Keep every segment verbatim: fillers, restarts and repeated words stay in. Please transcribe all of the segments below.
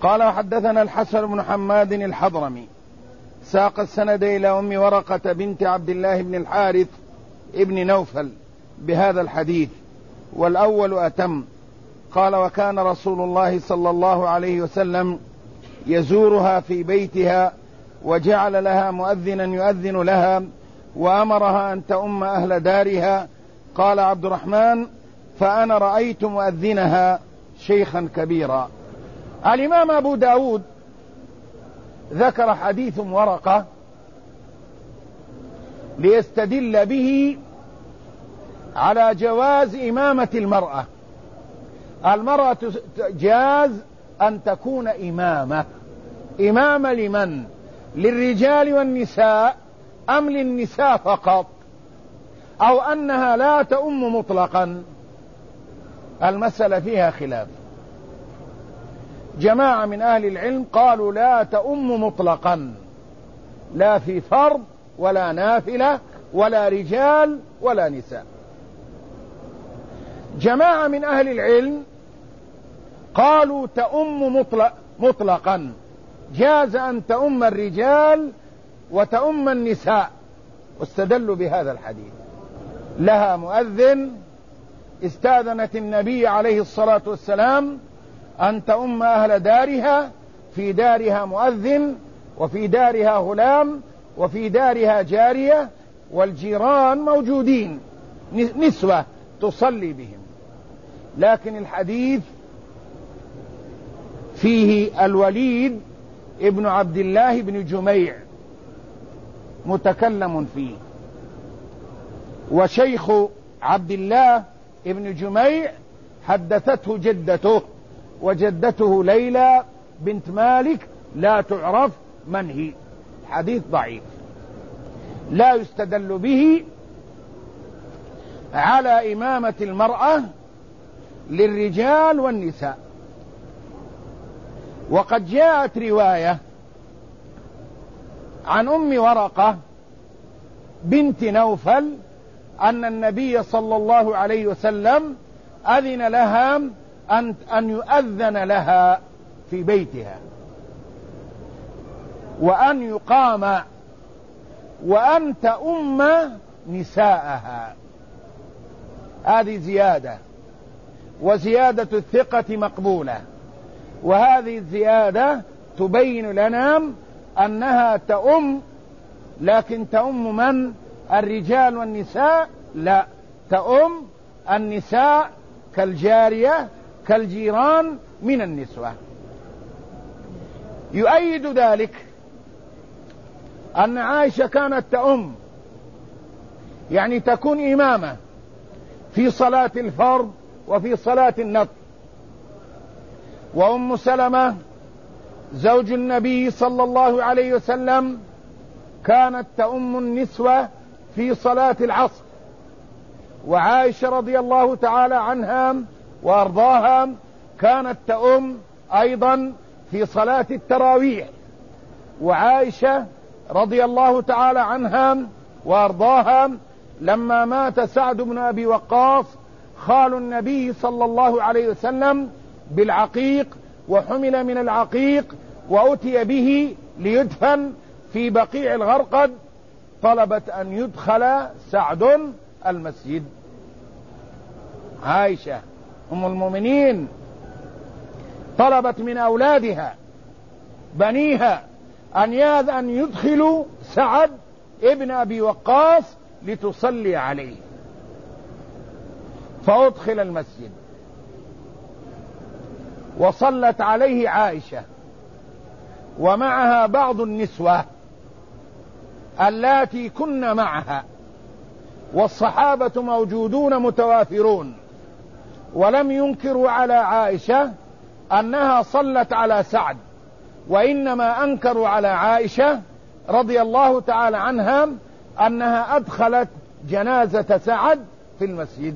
قال وحدثنا الحسن بن حماد الحضرمي ساق السند إلى أم ورقة بنت عبد الله بن الحارث ابن نوفل بهذا الحديث والأول أتم. قال وكان رسول الله صلى الله عليه وسلم يزورها في بيتها وجعل لها مؤذنا يؤذن لها وأمرها أن تؤم أهل دارها. قال عبد الرحمن فأنا رأيت مؤذنها شيخا كبيرا. الإمام أبو داود ذكر حديث ورقة ليستدل به على جواز إمامة المرأة. المرأة جاز أن تكون إمامة. إمامة لمن؟ للرجال والنساء أم للنساء فقط، أو أنها لا تؤم مطلقا؟ المسألة فيها خلاف. جماعة من أهل العلم قالوا لا تؤم مطلقا، لا في فرض ولا نافلة ولا رجال ولا نساء. جماعة من أهل العلم قالوا تؤم مطلق مطلقا، جاز أن تؤم الرجال وتؤم النساء، واستدلوا بهذا الحديث. لها مؤذن، استاذنت النبي عليه الصلاة والسلام أن تؤم أهل دارها، في دارها مؤذن وفي دارها غلام وفي دارها جارية والجيران موجودين نسوة تصلي بهم. لكن الحديث فيه الوليد ابن عبد الله بن جميع متكلم فيه، وشيخ عبد الله ابن جميع حدثته جدته، وجدته ليلى بنت مالك لا تعرف من هي. حديث ضعيف لا يستدل به على إمامة المرأة للرجال والنساء. وقد جاءت رواية عن أم ورقة بنت نوفل أن النبي صلى الله عليه وسلم أذن لها أن أن يؤذن لها في بيتها، وأن يقام، وأن تؤم نساءها. هذه زيادة، وزيادة الثقة مقبولة، وهذه الزيادة تبين لنا أنها تؤم، لكن تؤم من؟ الرجال والنساء؟ لا، تؤم النساء كالجارية كالجيران من النسوة. يؤيد ذلك أن عائشة كانت تؤم، يعني تكون إمامة في صلاة الفرض وفي صلاة النفل. وأم سلمة زوج النبي صلى الله عليه وسلم كانت تؤم النسوة في صلاة العصر. وعائشة رضي الله تعالى عنها وأرضاها كانت تؤم أيضا في صلاة التراويح. وعائشة رضي الله تعالى عنها وأرضاها لما مات سعد بن أبي وقاص خال النبي صلى الله عليه وسلم بالعقيق، وحمل من العقيق وأتي به ليدفن في بقيع الغرقد، طلبت أن يدخل سعد المسجد. عائشة أم المؤمنين طلبت من أولادها بنيها أن أن يدخلوا سعد ابن أبي وقاص لتصلي عليه، فأدخل المسجد وصلت عليه عائشة ومعها بعض النسوة اللاتي كن معها، والصحابة موجودون متوافرون، ولم ينكروا على عائشة أنها صلت على سعد، وإنما أنكروا على عائشة رضي الله تعالى عنها أنها أدخلت جنازة سعد في المسجد.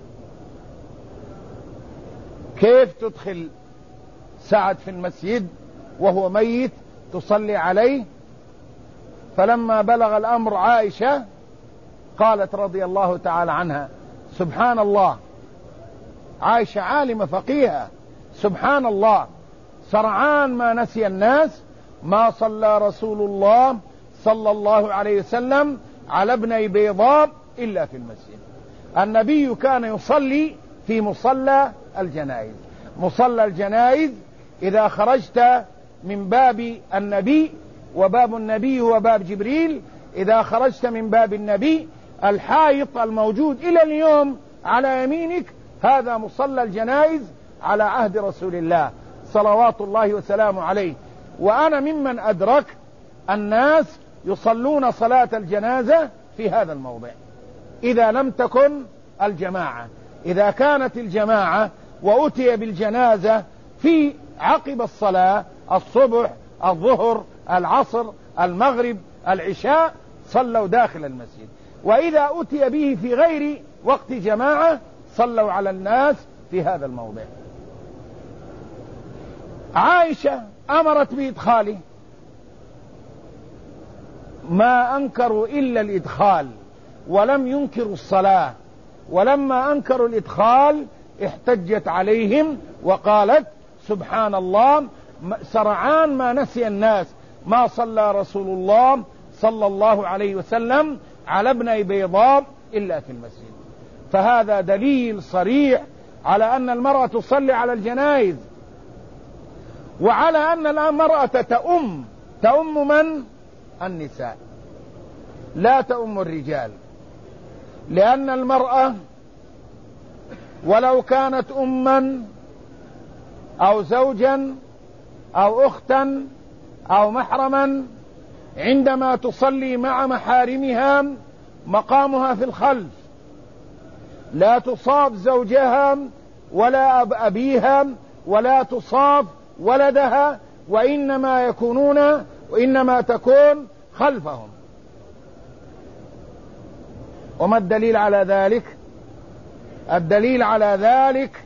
كيف تدخل سعد في المسجد وهو ميت تصلي عليه؟ فلما بلغ الأمر عائشة قالت رضي الله تعالى عنها سبحان الله، عائشة عالمة فقيهة، سبحان الله سرعان ما نسي الناس ما صلى رسول الله صلى الله عليه وسلم على ابني بيضاء إلا في المسجد. النبي كان يصلي في مصلى الجنائز. مصلى الجنائز إذا خرجت من باب النبي، وباب النبي هو باب جبريل، إذا خرجت من باب النبي الحائط الموجود إلى اليوم على يمينك هذا مصلى الجنائز على عهد رسول الله صلوات الله وسلامه عليه. وأنا ممن أدرك الناس يصلون صلاة الجنازة في هذا الموضع إذا لم تكن الجماعة. إذا كانت الجماعة وأتي بالجنازة في عقب الصلاة الصبح الظهر العصر المغرب العشاء صلوا داخل المسجد، وإذا أتي به في غير وقت جماعة صلوا على الناس في هذا الموضع. عائشة أمرت بإدخاله، ما أنكروا إلا الإدخال ولم ينكروا الصلاة، ولما أنكروا الإدخال احتجت عليهم وقالت سبحان الله سرعان ما نسي الناس ما صلى رسول الله صلى الله عليه وسلم على ابني بيضاء إلا في المسجد. فهذا دليل صريح على أن المرأة تصلي على الجنائز، وعلى أن المرأة تؤم تؤم من؟ النساء، لا تؤم الرجال، لأن المرأة ولو كانت أما أو زوجا أو أختا أو محرما عندما تصلي مع محارمها مقامها في الخلف، لا تصاب زوجها ولا أبيها ولا تصاب ولدها، وإنما يكونون وإنما تكون خلفهم. وما الدليل على ذلك؟ الدليل على ذلك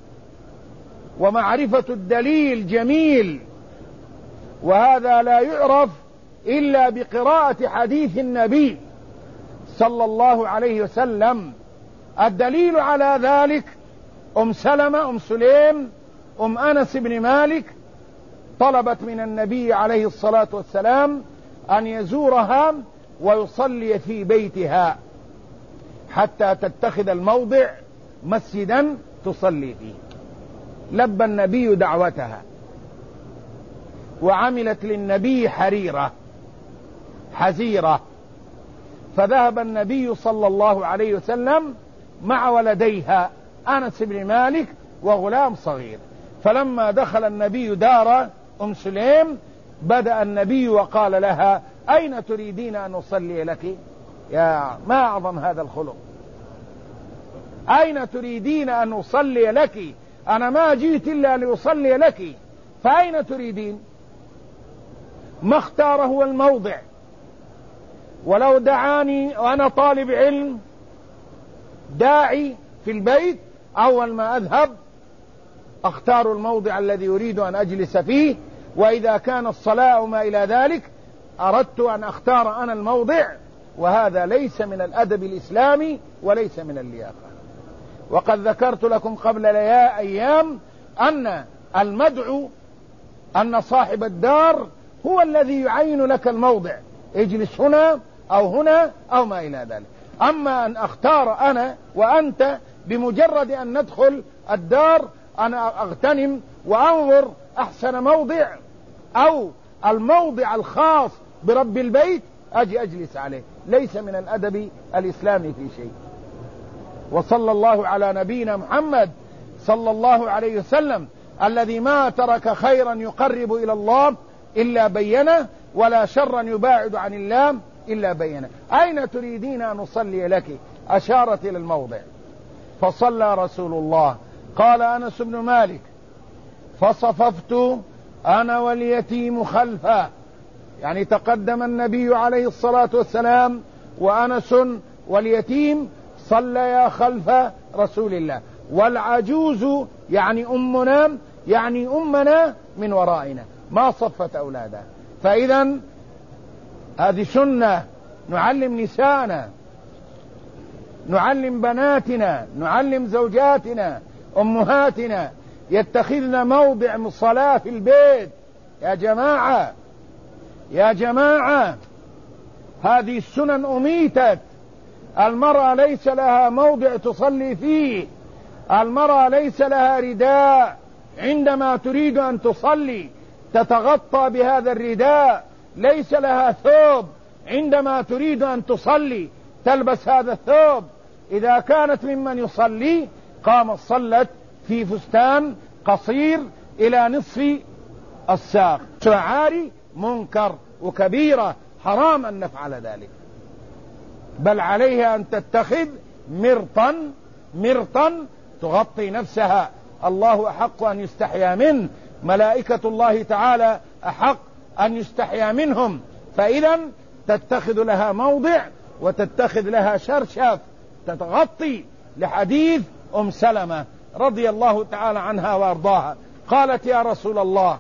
ومعرفة الدليل جميل، وهذا لا يعرف إلا بقراءة حديث النبي صلى الله عليه وسلم. الدليل على ذلك أم سلمة أم سليم أم أنس بن مالك طلبت من النبي عليه الصلاة والسلام أن يزورها ويصلي في بيتها حتى تتخذ الموضع مسجدا تصلي فيه. لبى النبي دعوتها وعملت للنبي حريرة حزيرة، فذهب النبي صلى الله عليه وسلم مع ولديها أنس بن مالك وغلام صغير. فلما دخل النبي دار أم سليم بدأ النبي وقال لها أين تريدين أن أصلي لك؟ يا ما أعظم هذا الخلق، أين تريدين أن أصلي لك؟ أنا ما جئت إلا لأصلي لك، فأين تريدين؟ ما اختار هو الموضع، ولو دعاني وأنا طالب علم داعي في البيت أول ما أذهب أختار الموضع الذي أريد أن أجلس فيه، وإذا كان الصلاة وما إلى ذلك أردت أن أختار أنا الموضع، وهذا ليس من الأدب الإسلامي وليس من اللياقة. وقد ذكرت لكم قبل أيام أن المدعو أن صاحب الدار هو الذي يعين لك الموضع، اجلس هنا أو هنا أو ما إلى ذلك. أما أن أختار أنا وأنت بمجرد أن ندخل الدار أنا أغتنم وأنظر أحسن موضع أو الموضع الخاص برب البيت أجي أجلس عليه، ليس من الأدب الإسلامي في شيء. وصلى الله على نبينا محمد صلى الله عليه وسلم الذي ما ترك خيرا يقرب إلى الله إلا بينه، ولا شرا يباعد عن الله إلا بينه. أين تريدين أن أصلي لك؟ أشارت إلى الموضع فصلى رسول الله. قال أنس بن مالك فصففت أنا واليتيم خلفا، يعني تقدم النبي عليه الصلاة والسلام وأنس واليتيم صليا خلف رسول الله، والعجوز يعني أمنا يعني أمنا من ورائنا ما صفت أولادها. فإذا هذه سنة نعلم نساءنا، نعلم بناتنا، نعلم زوجاتنا أمهاتنا يتخذن موضع صلاة في البيت. يا جماعة يا جماعة هذه السنن أميتت. المرأة ليس لها موضع تصلي فيه، المرأة ليس لها رداء عندما تريد أن تصلي تتغطى بهذا الرداء، ليس لها ثوب عندما تريد أن تصلي تلبس هذا الثوب. إذا كانت ممن يصلي قامت صلت في فستان قصير إلى نصف الساق، عاري، منكر وكبيرة، حرام أن نفعل ذلك، بل عليها أن تتخذ مرطا مرطا تغطي نفسها. الله أحق أن يستحيا منه، ملائكة الله تعالى أحق أن يستحيا منهم، فإذا تتخذ لها موضع وتتخذ لها شرشف تتغطي، لحديث أم سلمة رضي الله تعالى عنها وأرضاها قالت: يا رسول الله،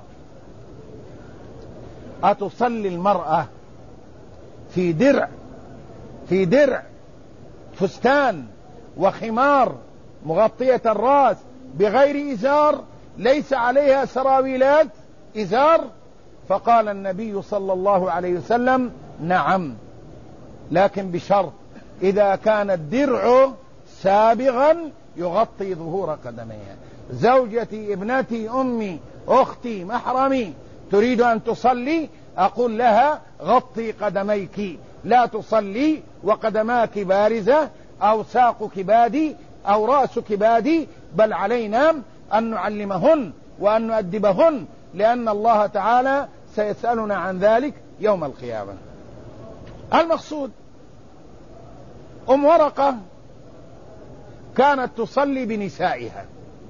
أتصلي المرأة في درع في درع فستان وخمار مغطية الرأس بغير إزار، ليس عليها سراويلات إزار؟ فقال النبي صلى الله عليه وسلم: نعم، لكن بشرط إذا كان الدرع سابغا يغطي ظهور قدميها. زوجتي، ابنتي، أمي، أختي، محرمي تريد أن تصلي، أقول لها: غطي قدميك، لا تصلي وقدماك بارزة أو ساقك بادي أو رأسك بادي، بل علينا أن نعلمهن وأن نؤدبهن، لأن الله تعالى سيسألنا عن ذلك يوم القيامة. المقصود أم ورقة كانت تصلي بنسائها،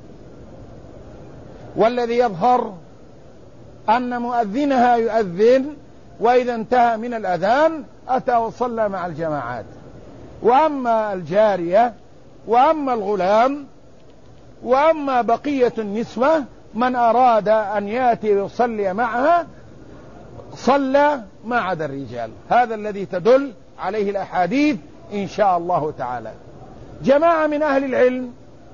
والذي يظهر أن مؤذنها يؤذن، وإذا انتهى من الأذان أتى وصلى مع الجماعات. وأما الجارية وأما الغلام وأما بقية النسوة من أراد أن يأتي ويصلي معها صلى ما عدا الرجال. هذا الذي تدل عليه الأحاديث إن شاء الله تعالى. جماعة من أهل العلم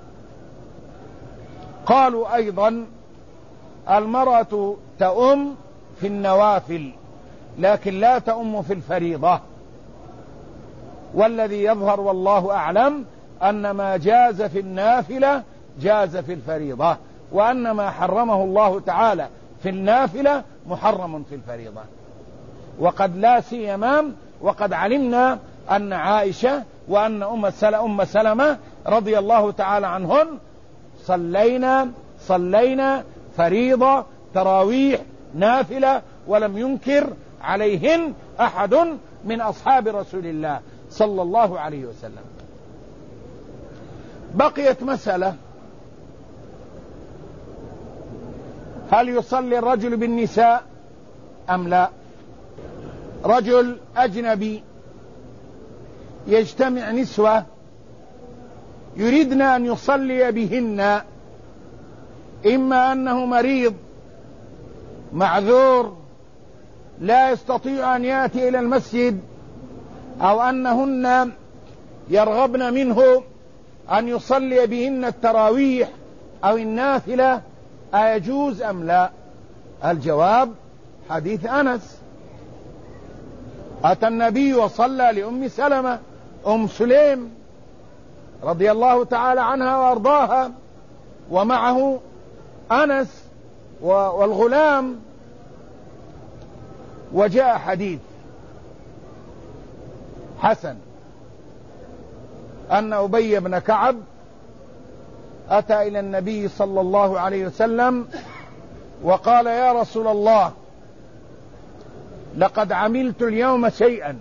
قالوا أيضا: المرأة تؤم في النوافل لكن لا تؤم في الفريضة، والذي يظهر والله أعلم أن ما جاز في النافلة جاز في الفريضة، وأن ما حرمه الله تعالى في النافلة محرم في الفريضة. وقد لا سيما وقد علمنا أن عائشة وأن أم سلمة رضي الله تعالى عنهن صلينا صلينا فريضة، تراويح، نافلة، ولم ينكر عليهن أحد من أصحاب رسول الله صلى الله عليه وسلم. بقيت مسألة: هل يصلي الرجل بالنساء أم لا؟ رجل أجنبي يجتمع نسوة يريدن أن يصلي بهن، إما أنه مريض معذور لا يستطيع أن يأتي إلى المسجد، أو أنهن يرغبن منه أن يصلي بهن التراويح أو النافلة، أيجوز أم لا؟ الجواب: حديث أنس: أتى النبي وصلى لأم سلمة أم سليم رضي الله تعالى عنها وأرضاها، ومعه أنس والغلام. وجاء حديث حسن أن أبي بن كعب أتى إلى النبي صلى الله عليه وسلم وقال: يا رسول الله، لقد عملت اليوم شيئا.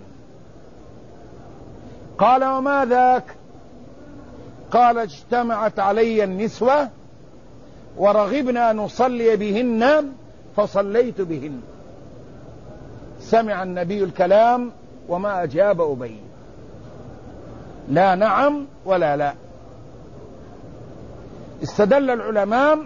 قال: وما ذاك؟ قال: اجتمعت علي النسوة ورغبنا أن نصلي بهن فصليت بهن. سمع النبي الكلام وما أجاب أبي، لا نعم ولا لا. استدل العلماء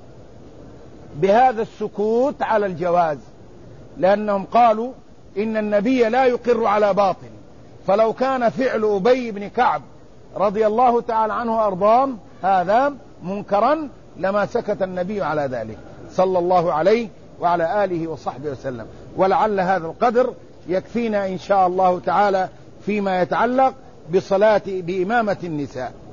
بهذا السكوت على الجواز، لأنهم قالوا إن النبي لا يقر على باطل، فلو كان فعل أبي بن كعب رضي الله تعالى عنه وأرضاه هذا منكرا لما سكت النبي على ذلك صلى الله عليه وعلى آله وصحبه وسلم. ولعل هذا القدر يكفينا إن شاء الله تعالى فيما يتعلق بصلاة بإمامة النساء.